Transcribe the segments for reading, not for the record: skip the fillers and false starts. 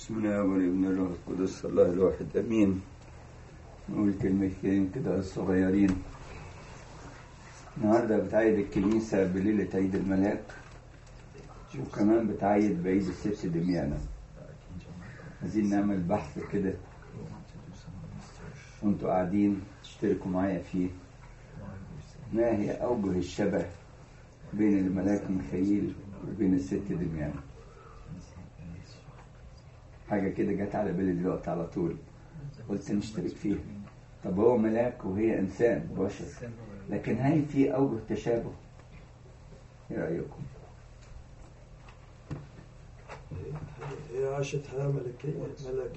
بسم الله والابن الروح القدس الله الواحد امين. نقول كلمتين كده الصغيرين. النهارده بتعيد الكنيسه بليله عيد الملاك، وكمان بتعيد بعيد الست دميانة. عايزين نعمل بحث كده وانتوا قاعدين تشتركوا معايا فيه. ما هي اوجه الشبه بين الملاك ميخائيل وبين الست دميانة؟ حاجة كده جت على بالي دلوقتي على طول، قلت نشترك فيها. طب هو ملاك وهي إنسان بشر، لكن هل في أوجه تشابه؟ إيه رأيكم؟ هي عاشت حياة ملكية.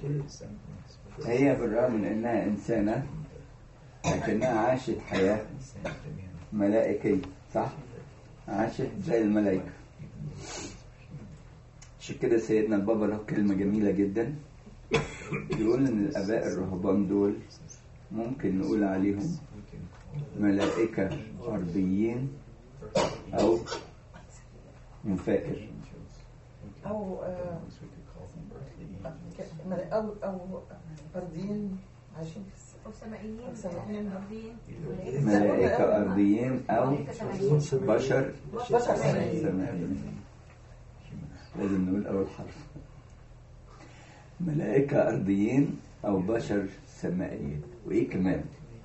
هي بالرغم من إنها إنسانة لكنها عاشت حياة ملائكية، صح؟ عاشت زي الملائكة. عشان كده سيدنا البابا له كلمة جميلة جدا، يقول إن الآباء الرهبان دول ممكن نقول عليهم ملائكة أرضيين أو منفكر أو أرضيين عايشين أو سمائيين أرضيين، ملائكة أرضيين أو بشر سمائيين. لازم نقول أول حرف، ملائكة أرضيين أو بشر سمائيين. وإيه كمان؟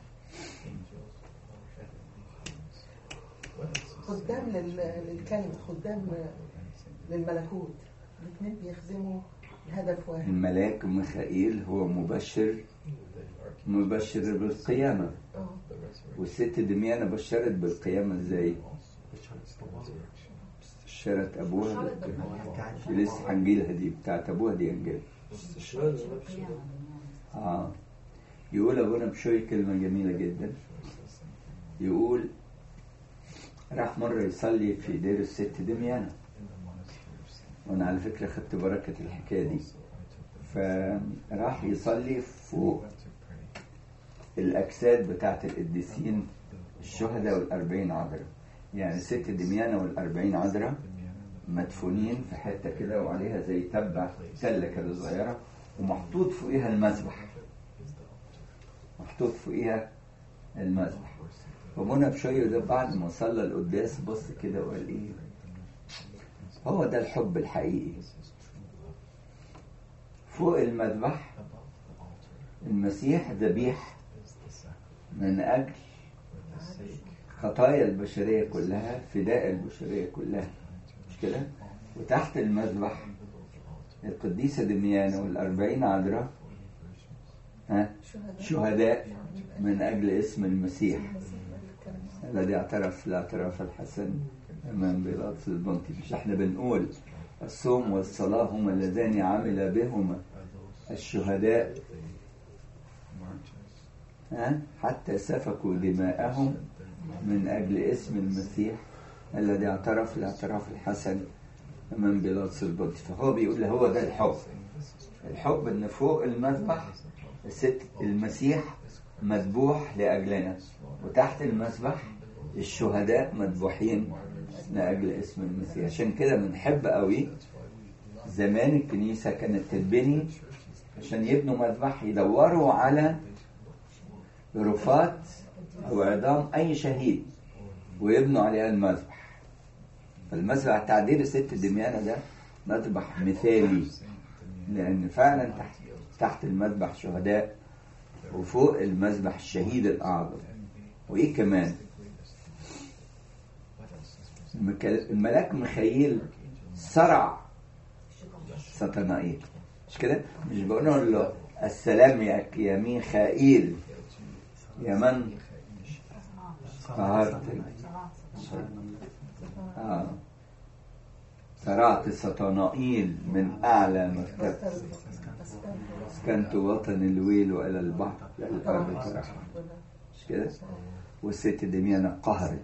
خدام للكلمة، خدام للملكوت، الاثنين بيخدموا هدف واحد. الملاك ميخائيل هو مبشر بالقيامة، والست دميانة بشرت بالقيامة ازاي؟ بشرت أبوها لسه هنجيلها دي بتاعت أبوها دي هنجيلها. يقول أبونا بشوي كلمة جميلة جدا، يقول راح مرة يصلي في دير الست دميانة، وأنا على فكرة خدت بركة الحكاية دي. فراح يصلي فوق الأجساد بتاعت القديسين الشهداء والأربعين عذراء. يعني ست دميانة والأربعين عذراء مدفونين في حتة كده وعليها زي تبة تلة كده صغيرة، ومحطوط فوقيها المذبح، ومنى بشوية ده بعد ما صلى القداس بص كده وقال ايه؟ هو ده الحب الحقيقي. فوق المذبح المسيح ذبيح من أجل خطايا البشرية كلها، فداء البشرية كلها، مش كده؟ وتحت المذبح القديسة دميانة والأربعين عذراء شهداء من أجل اسم المسيح الذي اعترف الاعتراف الحسن أمام بيلاطس البنطي. مش احنا بنقول الصوم والصلاة هما اللذان عمل بهما الشهداء حتى سفكوا دماءهم من أجل اسم المسيح الذي اعترف الاعتراف الحسن أمام بيلاطس البنطي. فهو بيقول هو ده الحب إن فوق المذبح المسيح مذبوح لأجلنا، وتحت المذبح الشهداء مذبوحين لأجل اسم المسيح. عشان كده بنحب قوي. زمان الكنيسة كانت تتبني عشان يبنوا مذبح يدوروا على رفات أو عظام أي شهيد ويبنوا عليها المذبح. فالمذبح تعديل الست دميانة ده مذبح مثالي، لأن فعلا تحت المذبح شهداء وفوق المذبح الشهيد الأعظم. وإيه كمان؟ الملاك ميخائيل صرع سطنائيل، مش كده؟ مش بقول له السلام يا ميخائيل يا من قهرت صرعت سطنائيل من أعلى مرتبة، اسكنت وطن الويل وإلى البحر الأرض ترحم، مش كده؟ والست دميانة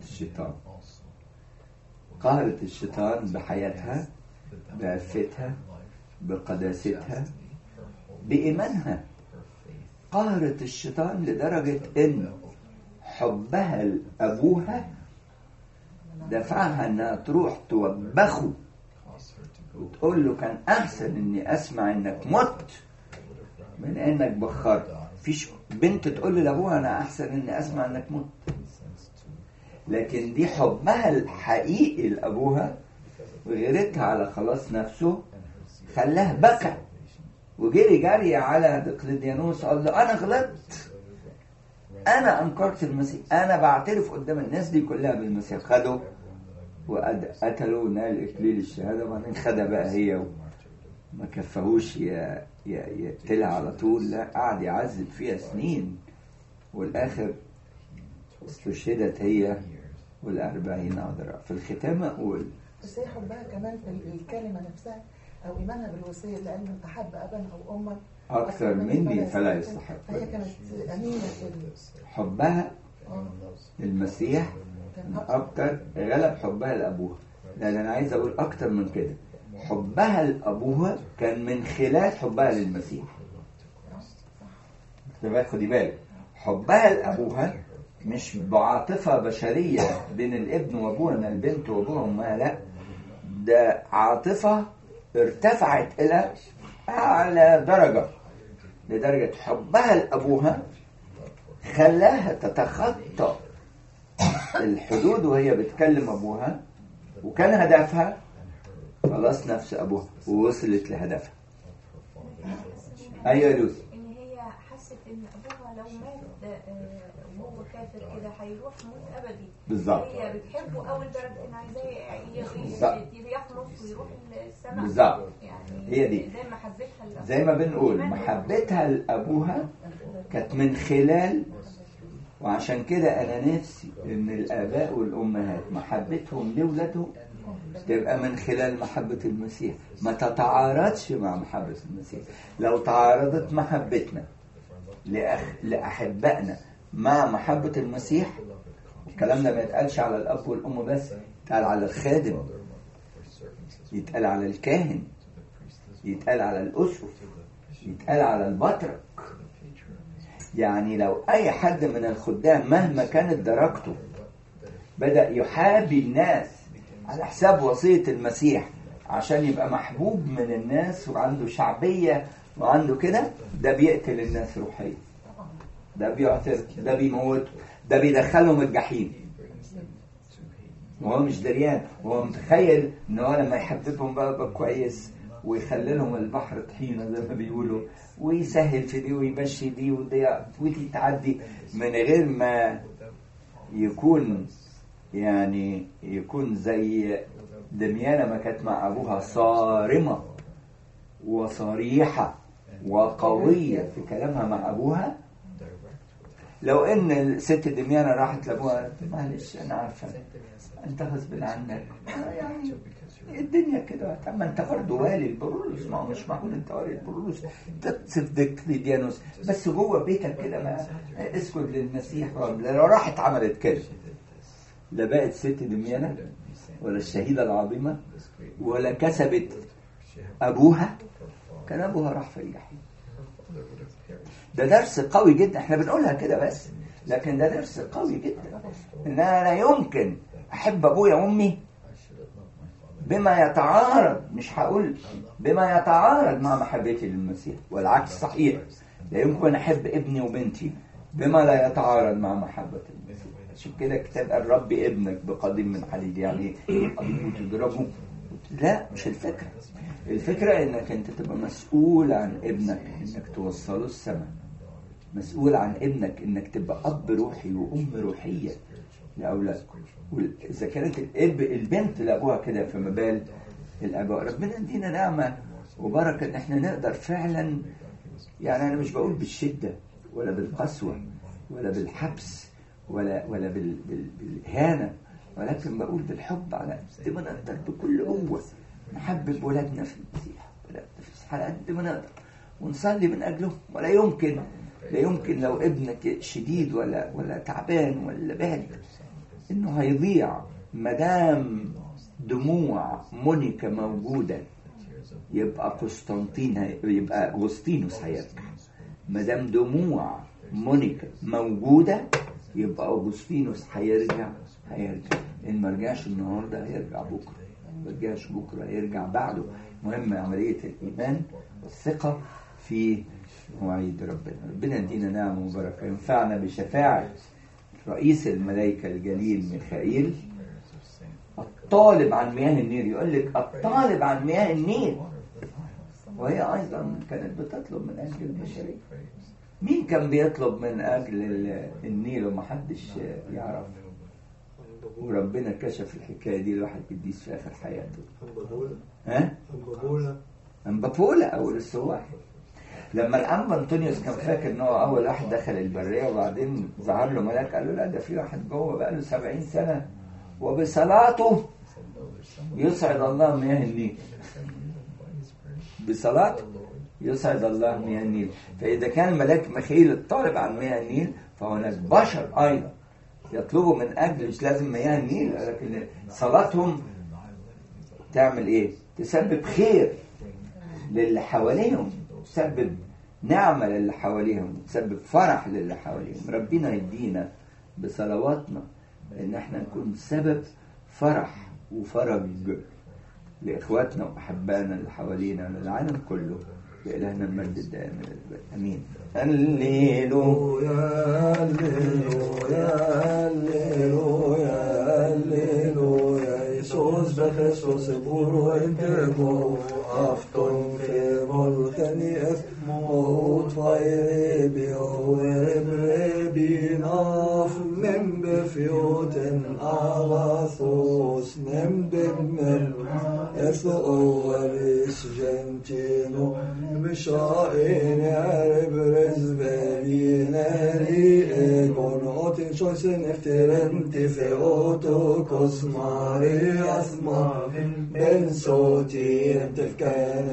قهرت الشيطان بحياتها، بعفتها، بقداستها، بإيمانها. قهرت الشيطان لدرجة إن حبها لأبوها دفعها أنها تروح توبخه وتقول له كان أحسن إني أسمع إنك مت من إنك بخرت. فيش بنت تقول له لأبوها أنا أحسن إني أسمع إنك مت. لكن دي حبها الحقيقي لأبوها وغيرتها على خلاص نفسه خلاه بكى وجري على دقلديانوس قال له أنا غلطت، أنا أنكرت المسيح، أنا بعترف قدام الناس دي كلها بالمسيح. خده وقتلوا ونال إكليل الشهادة، وبعدين خدها بقى هي وما كفهوش يقتلها على طول، لا قعد يعذب فيها سنين، والآخر استشهدت هي وال40 عذراء. في الختام أقول بس هي حبها كمان في الكلمة نفسها أو إيمانها بالوصية، لأن من أحب أبا أو أما أكثر مني فلا يستحق. فهي كانت أمينة في حبها للمسيح أكتر، غلب حبها لأبوها. لأن أنا عايز أقول أكتر من كده، حبها لأبوها كان من خلال حبها للمسيح. خدي بالك، حبها لأبوها مش بعاطفة بشرية بين الابن وأبوها، من البنت وأبوها وأمها، لا، ده عاطفة ارتفعت إلى أعلى درجة، لدرجة حبها لأبوها خلاها تتخطى الحدود وهي بتكلم أبوها، وكان هدفها خلاص نفس أبوها ووصلت لهدفها. أيوة لوسي. إن هي حست إن أبوها لو مات وهو كافر كده هيروح موت أبدي. بالظبط. هي بتحبه أول درجة إن عايزاه يخلص ويروح السماء. بالظبط. يعني هي دي. زي محبتها لأبوها. زي ما بنقول محبتها لأبوها كانت من خلال، وعشان كده أنا نفسي إن الآباء والأمهات محبتهم لأولادهم تبقى من خلال محبة المسيح، ما تتعارضش مع محبة المسيح. لو تعارضت محبتنا لأحبائنا مع محبة المسيح، الكلام ده ما يتقالش على الأب والأم بس، يتقال على الخادم، يتقال على الكاهن، يتقال على الأسقف، يتقال على البطرك. يعني لو أي حد من الخدام مهما كانت درجته بدأ يحابي الناس على حساب وصية المسيح عشان يبقى محبوب من الناس وعنده شعبية وعنده كده، ده بيقتل الناس روحيا، ده بيعثر، ده بيموت، ده بيدخلهم الجحيم، وهو مش دريان، وهو متخيل ان هو لما يحببهم بقى كويس ويخلي لهم البحر طحينة زي ما بيقولوا، ويسهل في دي ويمشي دي ودي تعدي من غير ما يكون يعني يكون زي دميانة ما كانت مع أبوها صارمة وصريحة وقوية في كلامها مع أبوها. لو إن الست دميانة راحت لأبوها معلش أنا عارفة أنت غصب عنك يعني الدنيا كده، طب ما أنت برضه والي البرولوس، ما هو مش معقول أنت والي البرولوس تصف دقلديانوس بس جوه بيتك كده، ما اسكت للمسيح. لو راحت عملت كده لا بقت ست دميانة ولا الشهيدة العظيمة ولا كسبت أبوها، كان أبوها راح في الجحيم. ده درس قوي جدا، احنا بنقولها كده بس، لكن ده درس قوي جدا ان انا لا يمكن احب ابويا وامي بما يتعارض، مش هقول بما يتعارض مع محبتي للمسيح، والعكس صحيح، لا يمكن احب ابني وبنتي بما لا يتعارض مع محبة المسيح. عشان كده كتاب الرب ابنك بقديم من حديد، يعني قديم وتضربه، لا مش الفكرة. الفكرة انك انت تبقى مسؤول عن ابنك انك توصله السماء، مسؤول عن ابنك انك تبقى اب روحي وام روحية لأولادك. وإذا كانت البنت لأبوها كده فما بال الأباء. ربنا يدينا نعمة وبركة ان احنا نقدر فعلا، يعني انا مش بقول بالشدة ولا بالقسوة ولا بالحبس ولا بالإهانة، ولكن بقول بالحب على قد ما نقدر بكل قوة نحبب ولادنا في المسيح، ولادنا في المسيح على قد ما نقدر، ونصلي من أجلهم. ولا يمكن لو ابنك شديد ولا تعبان ولا بارد إنه هيضيع. مدام دموع مونيكا موجودة يبقى يبقى أغسطينوس هيرجع. مدام دموع مونيكا موجودة يبقى أغسطينوس هيرجع. إن ما رجعش النهاردة هيرجع بكرة. ما جاش بكرة يرجع بعده. مهم عملية الإيمان والثقة في مواعيد ربنا. ربنا يدينا نعمة وبركة، ينفعنا بشفاعة رئيس الملائكة الجليل ميخائيل الطالب عن مياه النيل. يقول لك الطالب عن مياه النيل، وهي أيضا كانت بتطلب من أجل البشرية. مين كان بيطلب من أجل النيل ومحدش يعرف؟ وربنا كشف الحكاية دي لواحد قديس في آخر حياته. أنبابولا أول السواح. لما الأنبا أنطونيوس كان فاكر إن هو أول واحد دخل البرية، وبعدين ظهر له ملاك قال له لا، ده في واحد جوه بقاله 70 سنة وبصلاته يصعد الله مياه النيل. بصلاته يصعد الله مياه النيل. فإذا كان ملاك ميخائيل الطالب عن مياه النيل، فهناك بشر أيضا يطلبوا من أجل مش لازم مياه النيل، لكن صلاتهم تعمل إيه؟ تسبب خير للي حواليهم، تسبب نعمة للي حواليهم، تسبب فرح للي حواليهم. ربنا يدينا بصلواتنا إن احنا نكون سبب فرح وفرج لإخواتنا وأحبائنا اللي حوالينا للعالم كله. بإلهنا المجد الدائم إلى الأبد. آمين. هللويا هللويا هللويا هللويا. يسوس بخسوس بورو انتبو أفتون في ملخني اسموت فايربي وربربي ناف من بفيوت أغاثوس نم بمن أثؤوريس جنتينو مشائن عرب رزبالين ريئكون أوتين شويسن افترن تفئوتو كسماري أسمار بن صوتي تفكان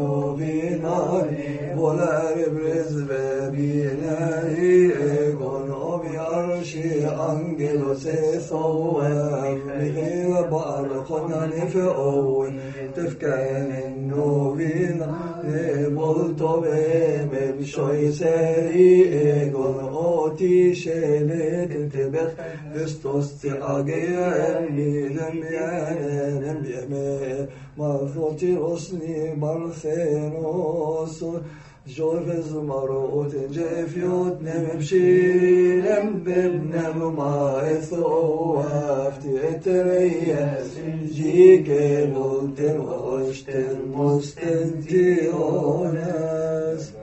النوبيناري بولا عرب رزبالين ريئكون أوبي عرشي أنجلو سيثوام مغير بأرقنا نفئون تفكان النوبيناري بولتو بمن شويسري إيقون أوتي شيلت انتبخ بستوستي أغيرني لم يعنم بيمي مرفوتي رسني برخينوس جوفز مروت جيفيوت نمبشي نمبنم ما إثوافتي اتريس جيك ملتن واشتن مستنتيونس.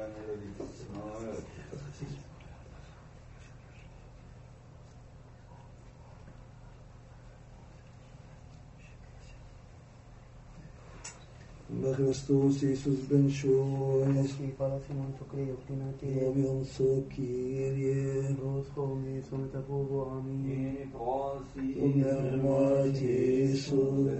Christus Iisus benšūnis, Dievim sukīrie, ونعمة يسوع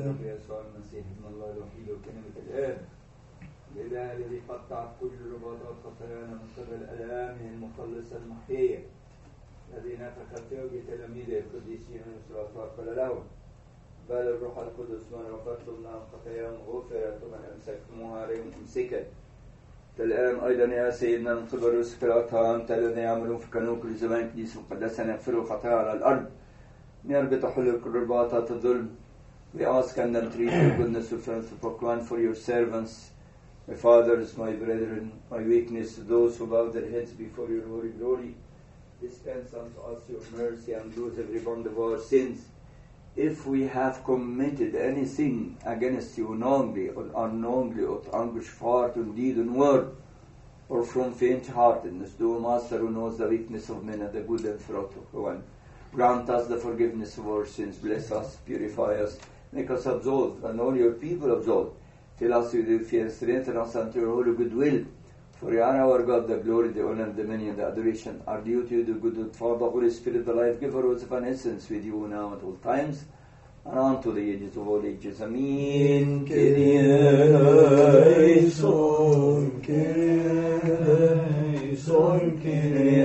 الإله الذي قطع كل رباطات خطايانا من قبل آلامه المخلصة المحيية الذي نفخ في وجه تلاميذه القديسين والرسل قال لهم بل الروح القدس من رفضتم لهم خطاياهم غفرت ومن أمسكتموها عليهم أمسكت. الآن أيضا يا سيدنا من قبل رسل الأطهار أنت الذين يعملون في قانون كل زمان كنيسة مقدسة يغفروا خطايا على الأرض يربط حلول كل رباطات الظلم. We ask and entreat your goodness to proclaim for your servants, my fathers, my brethren, my weakness, those who bow their heads before your holy glory. Dispense unto us your mercy and lose every bond of our sins. If we have committed anything against you knowingly or unknowingly, or anguish heart and deed and word, or from faint-heartedness, do Master who knows the weakness of men and the good and throat of one. Grant us the forgiveness of our sins, bless us, purify us, make us absolved, and all your people absolved. Fill us with your fear, strengthen us unto your holy goodwill. For you are our God, the glory, the honor, the dominion, the adoration are due to you, the good Father, Holy Spirit, the life giver, who is of an essence with you now at all times, and unto the ages of all ages. Amen. Kyrie eleison, Kyrie eleison, Kyrie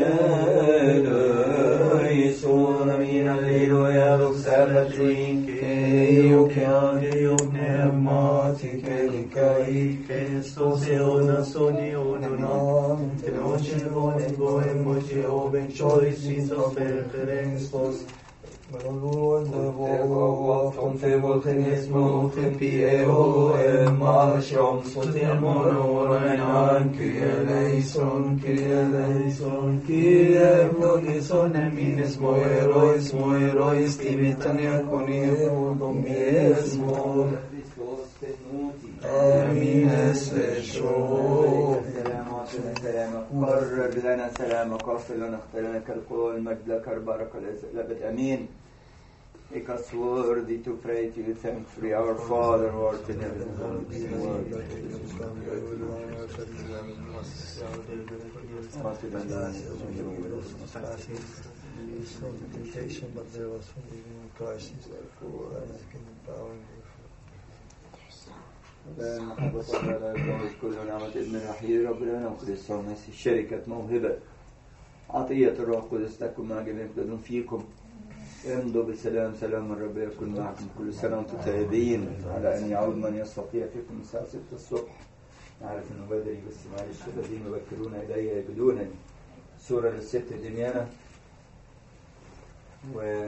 eleison. Amen. Alleluia. Doxala Trin, Kyrie pneumatique likai, Christos eonason eononam, Tenoshin vonem goem moche oben choisis of Christos. Från förvålten smoken Piero Emma Shams och Demonoren Kyrie eleison, Kyrie eleison, Kyrie Logison Emines Moerois Timitania Conio Domies Mo Amines Vesho سلامك قرر لنا سلامك واغفر لنا اختلنا كالقول مجد لك بارك الأبد أمين. Make us worthy to pray to you thankfully, our Father who art in heaven. Temptation, but there was from Christ, therefore, and I can bow in كل نعمة ابن الوحيد ربنا وقدس المسيح شركة موهبة عطية الروح القدس تكن مع جميع يقدرون فيكم. امضوا بسلام، سلام الرب يكون معكم. كل سنة وانتم طيبين. على أن يعود من يستطيع فيكم الساعة 6 الصبح. نعرف إنه بدري بس معلش الذين يبكرون إلي يجدونني. سورة للست دميانة.